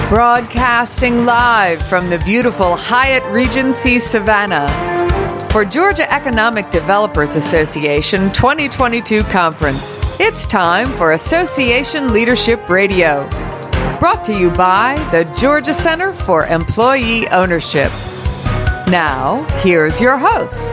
Broadcasting live from the beautiful Hyatt Regency Savannah for Georgia Economic Developers Association 2022 Conference. It's time for Association Leadership Radio. Brought to you by the Georgia Center for Employee Ownership. Now, here's your host.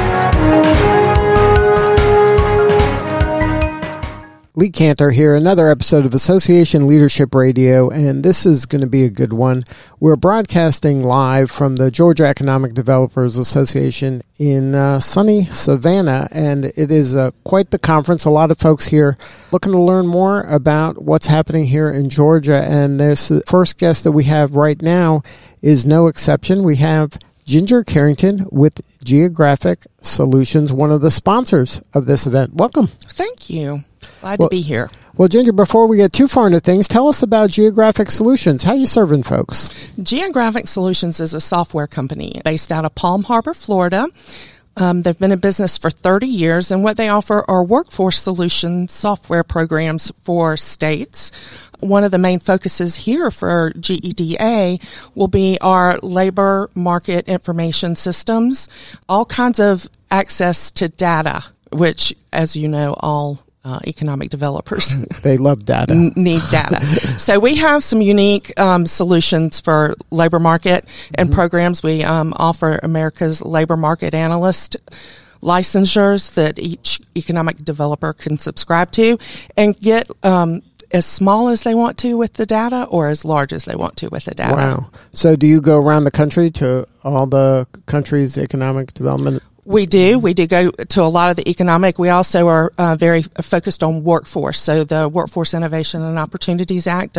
Lee Cantor here, another episode of Association Leadership Radio, and this is going to be a good one. We're broadcasting live from the Georgia Economic Developers Association in sunny Savannah, and it is quite the conference. A lot of folks here looking to learn more about what's happening here in Georgia, and this first guest that we have right now is no exception. We have Ginger Carrington with Geographic Solutions, one of the sponsors of this event. Welcome. Thank you. Glad to be here. Well, Ginger, before we get too far into things, tell us about Geographic Solutions. How are you serving folks? Geographic Solutions is a software company based out of Palm Harbor, Florida. They've been in business for 30 years, and what they offer are workforce solution software programs for states. One of the main focuses here for GEDA will be our labor market information systems, all kinds of access to data, which, as you know, all economic developers they love data, need data. So we have some unique solutions for labor market and programs. We offer America's labor market analyst licensures that each economic developer can subscribe to and get as small as they want to with the data or as large as they want to with the data. Wow. So do you go around the country to all the countries' economic development? We do. We do go to a lot of the economic. We also are very focused on workforce. So the Workforce Innovation and Opportunities Act,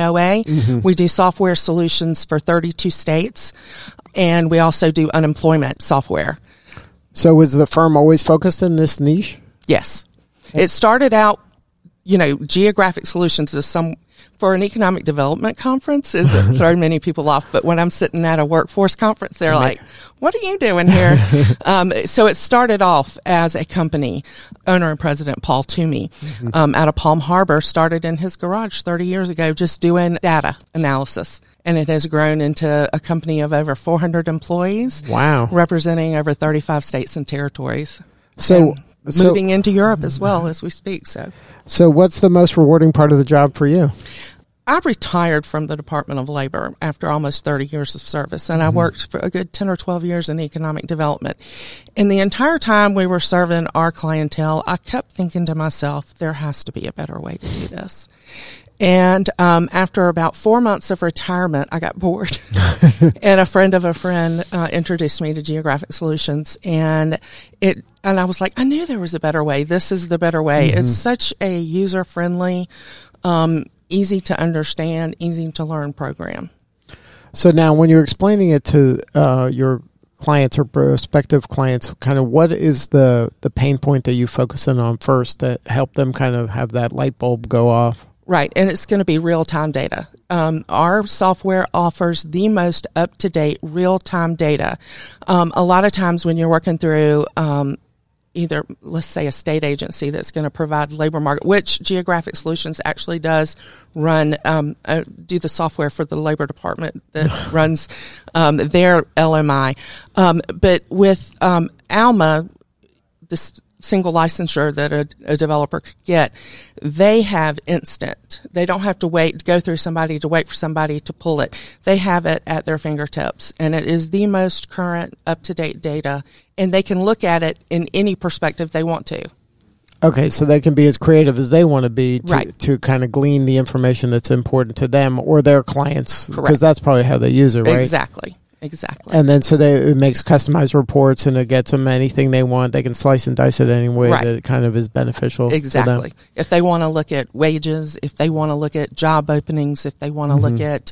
WIOA. We do software solutions for 32 states. And we also do unemployment software. So was the firm always focused in this niche? Yes. It started out, Geographic Solutions is for an economic development conference is throwing many people off. But when I'm sitting at a workforce conference, they're like, what are you doing here? So it started off as a company. Owner and president Paul Toomey out of Palm Harbor started in his garage 30 years ago just doing data analysis. And it has grown into a company of over 400 employees. Wow. Representing over 35 states and territories. So moving into Europe as well as we speak. So what's the most rewarding part of the job for you? I retired from the Department of Labor after almost 30 years of service, and I worked for a good 10 or 12 years in economic development. And the entire time we were serving our clientele, I kept thinking to myself, there has to be a better way to do this. And after about 4 months of retirement, I got bored. And a friend of a friend introduced me to Geographic Solutions, and I was like, I knew there was a better way. This is the better way. It's such a user-friendly, easy to understand, easy to learn program. So now when you're explaining it to your clients or prospective clients, kind of what is the pain point that you focus in on first to help them kind of have that light bulb go off? Right, and it's going to be real-time data. Our software offers the most up-to-date real-time data. A lot of times when you're working through either, let's say, a state agency that's going to provide labor market, which Geographic Solutions actually does run, do the software for the labor department that runs their LMI. But with Alma, this single licensure that a developer could get, they have instant. They don't have to go through somebody to wait for somebody to pull it. They have it at their fingertips, and it is the most current, up-to-date data, and they can look at it in any perspective they want to. Okay, so they can be as creative as they want to be right. to kind of glean the information that's important to them or their clients, because that's probably how they use it, right? Exactly. And then it makes customized reports and it gets them anything they want. They can slice and dice it any way that kind of is beneficial. Exactly. If they want to look at wages, if they want to look at job openings, if they want to look at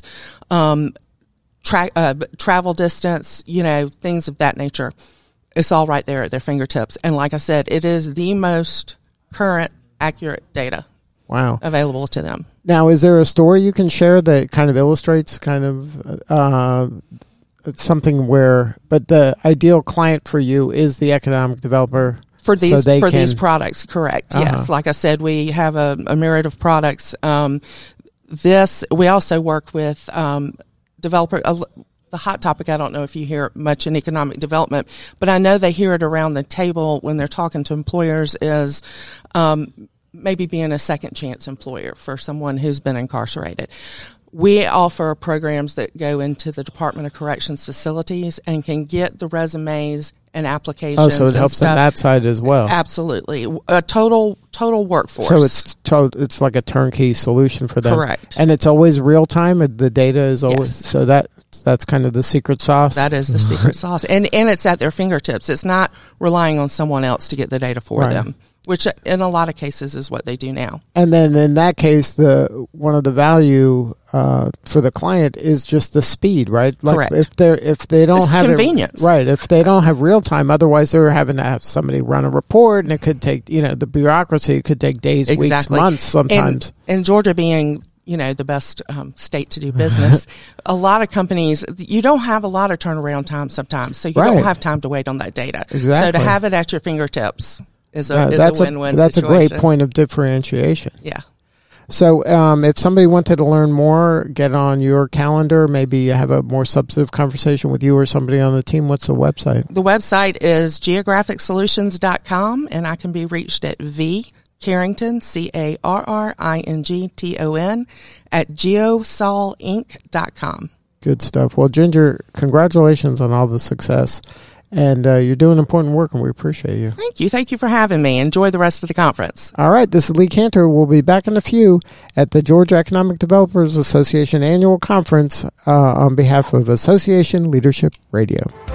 travel distance, things of that nature, it's all right there at their fingertips. And like I said, it is the most current, accurate data available to them. Now, is there a story you can share that kind of illustrates kind of something but the ideal client for you is the economic developer for these products? Correct. Yes. Like I said, we have a myriad of products. we also work with developer. The hot topic, I don't know if you hear it much in economic development, but I know they hear it around the table when they're talking to employers, is maybe being a second chance employer for someone who's been incarcerated. We offer programs that go into the Department of Corrections facilities and can get the resumes and applications. Oh, so it helps on that side as well. Absolutely. A total workforce. So it's like a turnkey solution for them. Correct. And it's always real time. The data is always, yes. So that's kind of the secret sauce. That is the secret sauce. And it's at their fingertips. It's not relying on someone else to get the data for them, which in a lot of cases is what they do now. And then in that case, one of the value for the client is just the speed, right? Like correct. If they don't have convenience, right? If they don't have real time, otherwise they're having to have somebody run a report, and it could take the bureaucracy could take days, weeks, months, sometimes. And Georgia being the best state to do business, a lot of companies, you don't have a lot of turnaround time sometimes, so you don't have time to wait on that data. Exactly. So to have it at your fingertips is a win-win That's situation. a great point of differentiation. Yeah. So if somebody wanted to learn more, get on your calendar, maybe have a more substantive conversation with you or somebody on the team, what's the website? The website is geographicsolutions.com, and I can be reached at Carrington, CARRINGTON, at geosolinc.com. Good stuff. Well, Ginger, congratulations on all the success. And you're doing important work, and we appreciate you. Thank you. Thank you for having me. Enjoy the rest of the conference. All right. This is Lee Cantor. We'll be back in a few at the Georgia Economic Developers Association Annual Conference on behalf of Association Leadership Radio.